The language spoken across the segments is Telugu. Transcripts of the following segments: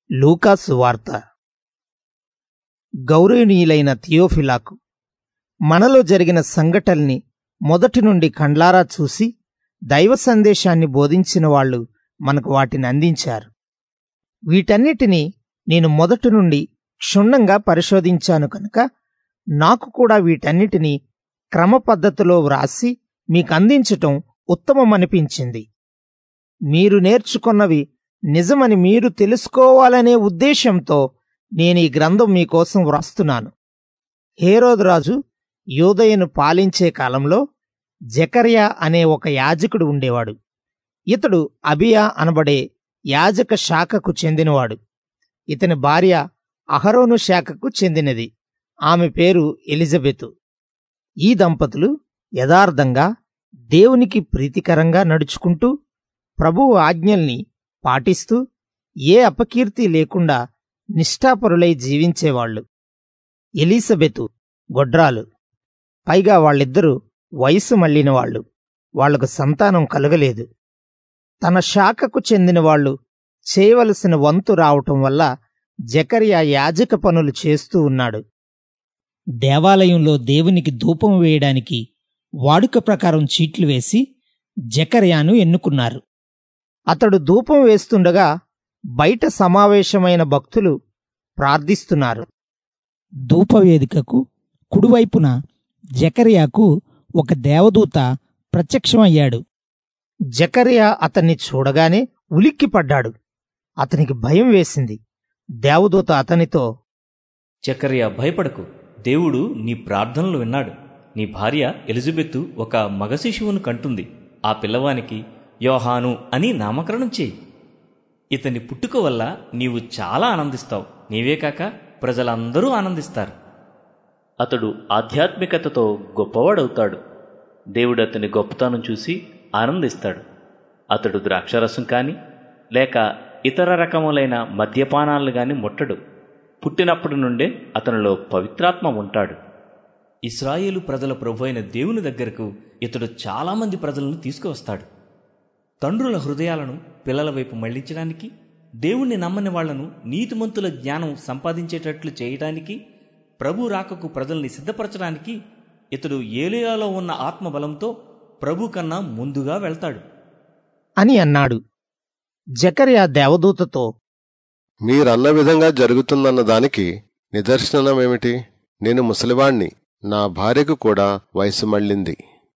లూకా సువార్త. గౌరవనీయులైన థియోఫిలాకు, మనలో జరిగిన సంఘటనల్ని మొదటి నుండి కండ్లారా చూసి దైవ సందేశాన్ని బోధించిన వాళ్ళు మనకు వాటిని అందించారు. వీటన్నిటినీ నేను మొదటి నుండి క్షుణ్ణంగా పరిశోధించాను కనుక నాకు కూడా వీటన్నిటినీ క్రమ పద్ధతిలో వ్రాసి మీకు అందించటం ఉత్తమమనిపించింది. మీరు నేర్చుకున్నవి నిజమని మీరు తెలుసుకోవాలనే ఉద్దేశంతో నేను ఈ గ్రంథం మీకోసం వ్రాస్తున్నాను. హేరోదు రాజు యూదయను పాలించే కాలంలో జకర్యా అనే ఒక యాజకుడు ఉండేవాడు. ఇతడు అబియా అనబడే యాజక శాఖకు చెందినవాడు. ఇతని భార్య అహరోను శాఖకు చెందినది. ఆమె పేరు ఎలిజబెతు. ఈ దంపతులు యథార్థంగా దేవునికి ప్రీతికరంగా నడుచుకుంటూ ప్రభువు ఆజ్ఞల్ని పాటిస్తూ ఏ అపకీర్తి లేకుండా నిష్ఠాపరులై జీవించేవాళ్లు. ఎలిజబెతు గొడ్రాలు, పైగా వాళ్ళిద్దరూ వయసు మళ్ళినవాళ్లు. వాళ్లకు సంతానం కలగలేదు. తన శాఖకు చెందినవాళ్లు చేయవలసిన వంతు రావటం వల్ల జకర్యా యాజక పనులు చేస్తూ ఉన్నాడు. దేవాలయంలో దేవునికి ధూపం వేయడానికి వాడుక ప్రకారం చీట్లు వేసి జకర్యాను ఎన్నుకున్నారు. అతడు ధూపం వేస్తుండగా బయట సమావేశమైన భక్తులు ప్రార్థిస్తున్నారు. ధూపవేదికకు కుడివైపున జకర్యాకు ఒక దేవదూత ప్రత్యక్షమయ్యాడు. జకర్యా అతన్ని చూడగానే ఉలిక్కిపడ్డాడు. అతనికి భయం వేసింది. దేవదూత అతనితో, జకర్యా, భయపడకు, దేవుడు నీ ప్రార్థనలు విన్నాడు. నీ భార్య ఎలిజబెతు ఒక మగ శిశువును కంటుంది. ఆ పిల్లవానికి యోహాను అని నామకరణం చేయి. ఇతని పుట్టుక వల్ల నీవు చాలా ఆనందిస్తావు. నీవే కాక ప్రజలందరూ ఆనందిస్తారు. అతడు ఆధ్యాత్మికతతో గొప్పవాడవుతాడు. దేవుడు అతని గొప్పతనం చూసి ఆనందిస్తాడు. అతడు ద్రాక్షరసం కాని లేక ఇతర రకములైన మద్యపానాలను గాని ముట్టడు. పుట్టినప్పటి నుండే అతనిలో పవిత్రాత్మ ఉంటాడు. ఇశ్రాయేలు ప్రజల ప్రభువైన దేవుని దగ్గరకు ఇతడు చాలామంది ప్రజలను తీసుకువస్తాడు. తండ్రుల హృదయాలను పిల్లల వైపు మళ్లించడానికి, దేవుణ్ణి నమ్మని వాళ్లను నీతిమంతుల జ్ఞానం సంపాదించేటట్లు చేయడానికి, ప్రభు రాకకు ప్రజల్ని సిద్ధపరచడానికి ఇతడు ఏలియాలో ఉన్న ఆత్మబలంతో ప్రభు కన్నా ముందుగా వెళ్తాడు అని అన్నాడు. జకర్యా దేవదూతతో, మీరన్న విధంగా జరుగుతుందన్న దానికి నిదర్శనమేమిటి? నేను ముసలివాణ్ణి, నా భార్యకు కూడా వయసు మళ్ళింది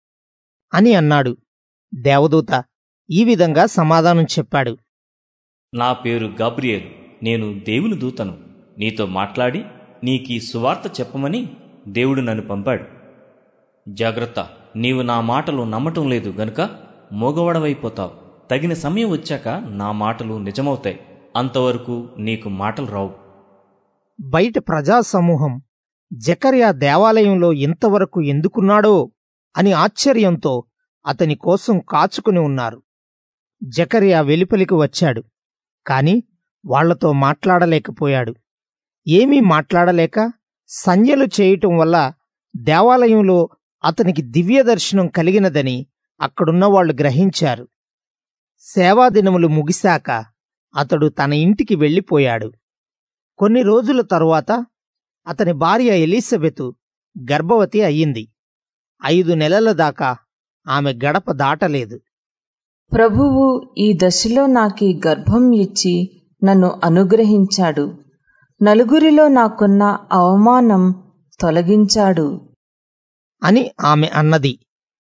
అని అన్నాడు. దేవదూత ఈ విధంగా సమాధానం చెప్పాడు. నా పేరు గాబ్రియేలు. నేను దేవుని దూతను. నీతో మాట్లాడి నీకీ సువార్త చెప్పమని దేవుడు నన్ను పంపాడు. జాగ్రత్త, నీవు నా మాటలు నమ్మటం లేదు గనుక మోగవడవైపోతావు. తగిన సమయం వచ్చాక నా మాటలు నిజమవుతాయి. అంతవరకు నీకు మాటలు రావు. బయట ప్రజాసమూహం జకర్యా దేవాలయంలో ఇంతవరకు ఎందుకున్నాడో అని ఆశ్చర్యంతో అతని కోసం కాచుకుని ఉన్నారు. జకర్యా వెలుపలికి వచ్చాడు, కాని వాళ్లతో మాట్లాడలేకపోయాడు. ఏమీ మాట్లాడలేక సంజ్ఞలు చేయటం వల్ల దేవాలయంలో అతనికి దివ్య దర్శనం కలిగినదని అక్కడున్నవాళ్లు గ్రహించారు. సేవాదినములు ముగిశాక అతడు తన ఇంటికి వెళ్ళిపోయాడు. కొన్ని రోజుల తరువాత అతని భార్య ఎలిజబెతు గర్భవతి అయ్యింది. 5 నెలల దాకా ఆమె గడప దాటలేదు. ప్రభువు ఈ దశలో నాకీ గర్భం ఇచ్చి నన్ను అనుగ్రహించాడు. నలుగురిలో నాకున్న అవమానం తొలగించాడు అని ఆమె అన్నది.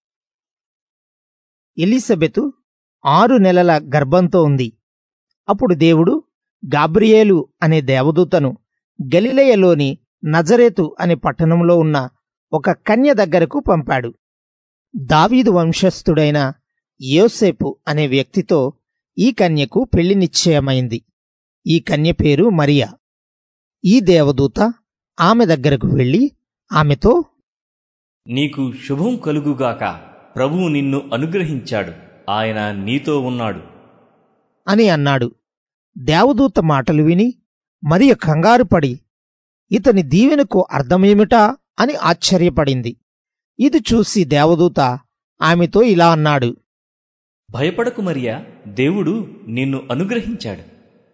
ఎలిజబెతు 6 నెలల గర్భంతో ఉంది. అప్పుడు దేవుడు గాబ్రియేలు అనే దేవదూతను గలిలయలోని నజరేతు అనే పట్టణంలో ఉన్న ఒక కన్య దగ్గరకు పంపాడు. దావీదు వంశస్థుడైన యోసేపు అనే వ్యక్తితో ఈ కన్యకు పెళ్లి నిశ్చయమైంది. ఈ కన్య పేరు మరియా. ఈ దేవదూత ఆమె దగ్గరకు వెళ్లి ఆమెతో, నీకు శుభం కలుగుగాక, ప్రభువు నిన్ను అనుగ్రహించాడు, ఆయన నీతో ఉన్నాడు అని అన్నాడు. దేవదూత మాటలు విని మరియ కంగారుపడి ఇతని దీవెనకు అర్థమేమిటా అని ఆశ్చర్యపడింది. ఇది చూసి దేవదూత ఆమెతో ఇలా అన్నాడు, భయపడకు మరియా, దేవుడు నిన్ను అనుగ్రహించాడు.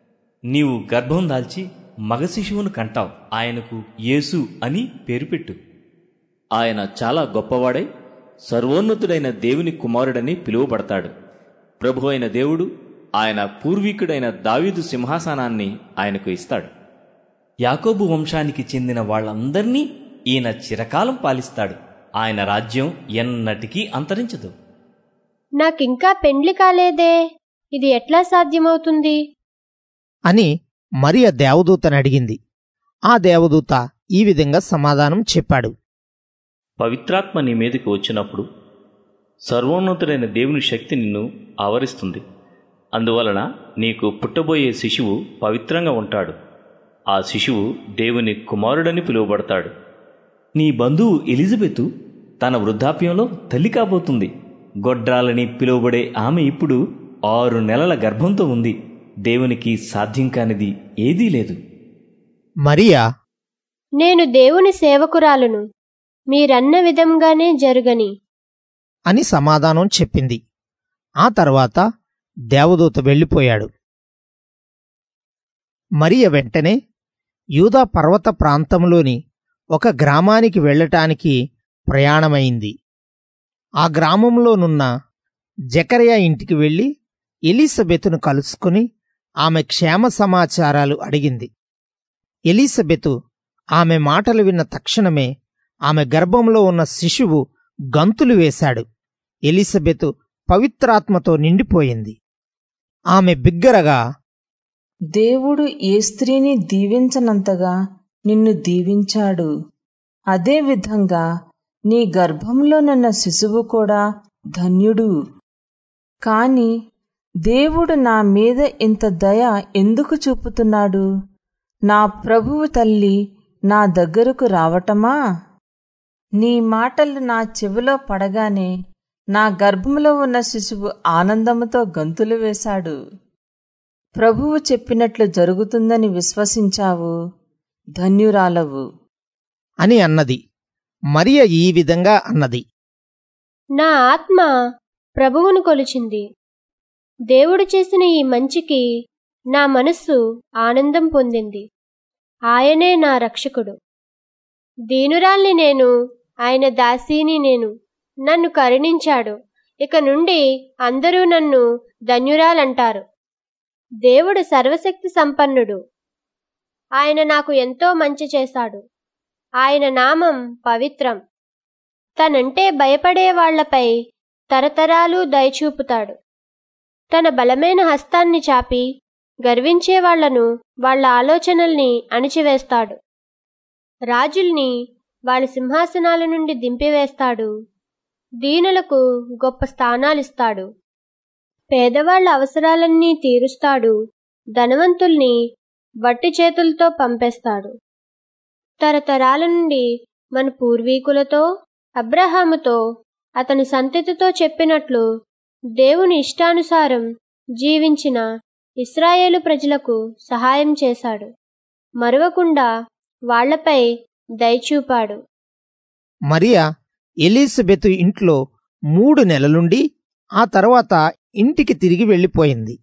నీవు గర్భం దాల్చి మగ శిశువును కంటావు, ఆయనకు యేసు అని పేరు పెట్టు. ఆయన చాలా గొప్పవాడై సర్వోన్నతుడైన దేవుని కుమారుడని పిలువబడతాడు. ప్రభు అయిన దేవుడు ఆయన పూర్వీకుడైన దావీదు సింహాసనాన్ని ఆయనకు ఇస్తాడు. యాకోబు వంశానికి చెందిన వాళ్ళందర్నీ ఈయన చిరకాలం పాలిస్తాడు. ఆయన రాజ్యం ఎన్నటికీ అంతరించదు. నాకింకా పెండ్లి కాలేదే, ఇది ఎట్లా సాధ్యమవుతుంది అని మరియ దేవదూతను అడిగింది. ఆ దేవదూత ఈ విధంగా సమాధానం చెప్పాడు. పవిత్రాత్మ నీ మీదకి వచ్చినప్పుడు సర్వోన్నతుడైన దేవుని శక్తి నిన్ను ఆవరిస్తుంది. అందువలన నీకు పుట్టబోయే శిశువు పవిత్రంగా ఉంటాడు. ఆ శిశువు దేవుని కుమారుడని పిలువబడతాడు. నీ బంధువు ఎలిజబెతు తన వృద్ధాప్యంలో తల్లి కాబోతుంది. గొడ్రాలని పిలువబడే ఆమె ఇప్పుడు 6 నెలల గర్భంతో ఉంది. దేవునికి సాధ్యం కానిది ఏదీ లేదు. మరియా, నేను దేవుని సేవకురాలును, మీరన్న విధంగానే జరుగని అని సమాధానం చెప్పింది. ఆ తర్వాత దేవదూత వెళ్ళిపోయాడు. మరియ వెంటనే యూదా పర్వత ప్రాంతంలోని ఒక గ్రామానికి వెళ్ళటానికి ప్రయాణమైంది. ఆ గ్రామంలోనున్న జకర్యా ఇంటికి వెళ్ళి ఎలీసబెతును కలుసుకుని ఆమె క్షేమ సమాచారాలు అడిగింది. ఎలీసబెతు ఆమె మాటలు విన్న తక్షణమే ఆమె గర్భంలో ఉన్న శిశువు గంతులు వేశాడు. ఎలీసబెతు పవిత్రాత్మతో నిండిపోయింది. ఆమె బిగ్గరగా, దేవుడు ఏ స్త్రీని దీవించనంతగా నిన్ను దీవించాడు. అదేవిధంగా నీ గర్భంలోనున్న శిశువు కూడా ధన్యుడు. కాని దేవుడు నా మీద ఇంత దయ ఎందుకు చూపుతున్నాడు? నా ప్రభువు తల్లి నా దగ్గరకు రావటమా? నీ మాటలు నా చెవిలో పడగానే నా గర్భంలో ఉన్న శిశువు ఆనందముతో గంతులు వేశాడు. ప్రభువు చెప్పినట్లు జరుగుతుందని విశ్వసించావు, ధన్యురాలవు అని అన్నది. మరియ ఈ విధంగా అన్నది. నా ఆత్మ ప్రభువును కొలిచింది. దేవుడు చేసిన ఈ మంచికి నా మనస్సు ఆనందం పొందింది. ఆయనే నా రక్షకుడు. దీనురాల్ని నేను, ఆయన దాసీని నేను. నన్ను కరుణించాడు. ఇక నుండి అందరూ నన్ను ధన్యురాలంటారు. దేవుడు సర్వశక్తి సంపన్నుడు. ఆయన నాకు ఎంతో మంచి చేశాడు. ఆయన నామం పవిత్రం. తనంటే భయపడే వాళ్లపై తరతరాలు దయచూపుతాడు. తన బలమైన హస్తాన్ని చాపి గర్వించే వాళ్లను, వాళ్ల ఆలోచనల్ని అణిచివేస్తాడు. రాజుల్ని వాళ్ళ సింహాసనాల నుండి దింపివేస్తాడు. దీనులకు గొప్ప స్థానాలిస్తాడు. పేదవాళ్ల అవసరాలన్నీ తీరుస్తాడు. ధనవంతుల్ని వట్టి చేతులతో పంపేస్తాడు. తరతరాల నుండి మన పూర్వీకులతో, అబ్రహాముతో, అతని సంతతితో చెప్పినట్లు దేవుని ఇష్టానుసారం జీవించిన ఇశ్రాయేలు ప్రజలకు సహాయం చేశాడు. మరువకుండా వాళ్లపై దయచూపాడు. మరియ ఎలీసబెతు ఇంట్లో 3 నెలలుండి ఆ తర్వాత ఇంటికి తిరిగి వెళ్ళిపోయింది.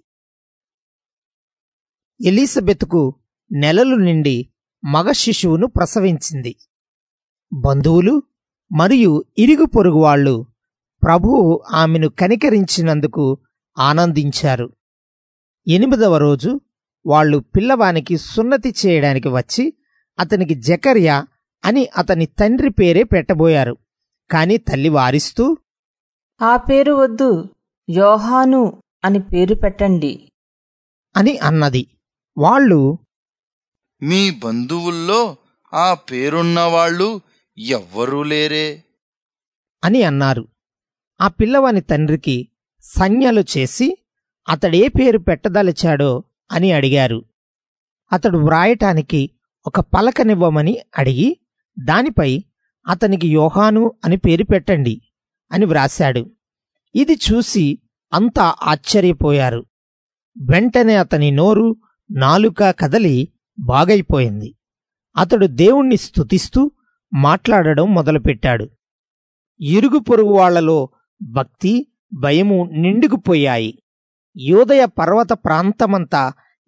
ఎలీసబెతుకు నెలలు నిండి మగ శిశువును ప్రసవించింది. బంధువులు మరియు ఇరుగు పొరుగువాళ్లు ప్రభువు ఆమెను కనికరించినందుకు ఆనందించారు. 8వ రోజు వాళ్లు పిల్లవానికి సున్నతి చేయడానికి వచ్చి అతనికి జకర్యా అని అతని తండ్రి పేరే పెట్టబోయారు. కాని తల్లి వారిస్తూ, ఆ పేరు వద్దు, యోహాను అని పేరు పెట్టండి అని అన్నది. వాళ్ళు, మీ బంధువుల్లో ఆ పేరున్నవాళ్లు ఎవ్వరూ లేరే అని అన్నారు. ఆ పిల్లవాని తండ్రికి సంజ్ఞలు చేసి అతడే పేరు పెట్టదలిచాడో అని అడిగారు. అతడు వ్రాయటానికి ఒక పలకనివ్వమని అడిగి దానిపై అతనికి యోహాను అని పేరు పెట్టండి అని వ్రాశాడు. ఇది చూసి అంతా ఆశ్చర్యపోయారు. వెంటనే అతని నోరు, నాలుక కదలి బాగైపోయింది. అతడు దేవుణ్ణి స్తుతిస్తూ మాట్లాడడం మొదలుపెట్టాడు. ఇరుగు పొరుగు వాళ్లలో భక్తి, భయము నిండుకుపోయాయి. యూదయ పర్వత ప్రాంతమంతా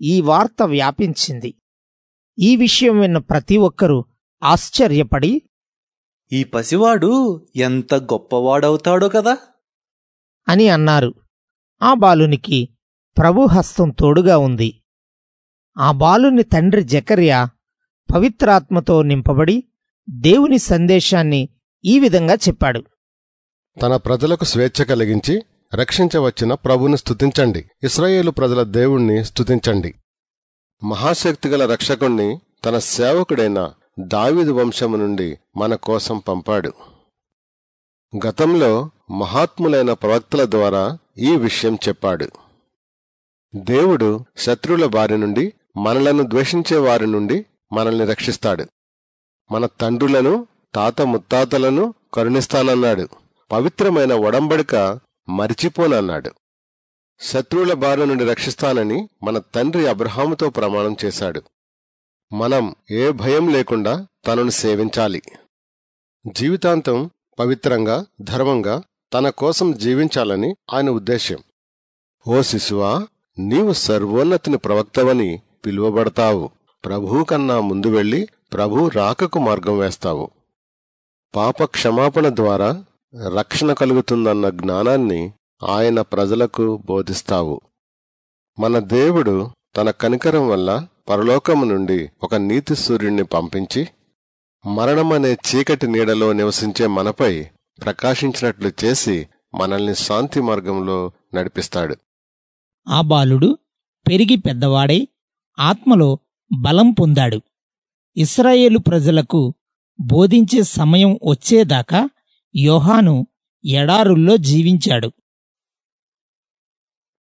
ఈ వార్త వ్యాపించింది. ఈ విషయం విన్న ప్రతి ఒక్కరూ ఆశ్చర్యపడి, ఈ పసివాడు ఎంత గొప్పవాడవుతాడో కదా అని అన్నారు. ఆ బాలునికి ప్రభు హస్తం తోడుగా ఉంది. ఆ బాలుని తండ్రి జకర్యా పవిత్రాత్మతో నింపబడి దేవుని సందేశాన్ని ఈ విధంగా చెప్పాడు. తన ప్రజలకు స్వేచ్ఛ కలిగించి రక్షించవచ్చిన ప్రభుని స్తుతించండి. ఇశ్రాయేలు ప్రజల దేవుణ్ణి స్తుతించండి. మహాశక్తిగల రక్షకుణ్ణి తన సేవకుడైన దావీదు వంశము నుండి మన కోసం పంపాడు. గతంలో మహాత్ములైన ప్రవక్తల ద్వారా ఈ విషయం చెప్పాడు. దేవుడు శత్రువుల బారి నుండి, మనలను ద్వేషించే వారి నుండి మనల్ని రక్షిస్తాడు. మన తండ్రులను, తాత ముత్తాతలను కరుణిస్తానన్నాడు. పవిత్రమైన ఒడంబడిక మరిచిపోనన్నాడు. శత్రువుల బారి నుండి రక్షిస్తానని మన తండ్రి అబ్రహాముతో ప్రమాణం చేశాడు. మనం ఏ భయం లేకుండా తనను సేవించాలి. జీవితాంతం పవిత్రంగా, ధర్మంగా తన కోసం జీవించాలని ఆయన ఉద్దేశ్యం. ఓ శిశువా, నీవు సర్వోన్నతిని ప్రవక్తవని పిలువబడతావు. ప్రభువు కన్నా ముందు వెళ్లి ప్రభు రాకకు మార్గం వేస్తావు. పాప క్షమాపణ ద్వారా రక్షణ కలుగుతుందన్న జ్ఞానాన్ని ఆయన ప్రజలకు బోధిస్తావు. మన దేవుడు తన కనికరం వల్ల పరలోకము నుండి ఒక నీతి సూర్యుణ్ణి పంపించి మరణమనే చీకటి నీడలో నివసించే మనపై ప్రకాశించినట్లు చేసి మనల్ని శాంతి మార్గంలో నడిపిస్తాడు. ఆ బాలుడు పెరిగి పెద్దవాడై ఆత్మలో బలం పొందాడు. ఇశ్రాయేలు ప్రజలకు బోధించే సమయం వచ్చేదాకా యోహాను ఎడారుల్లో జీవించాడు.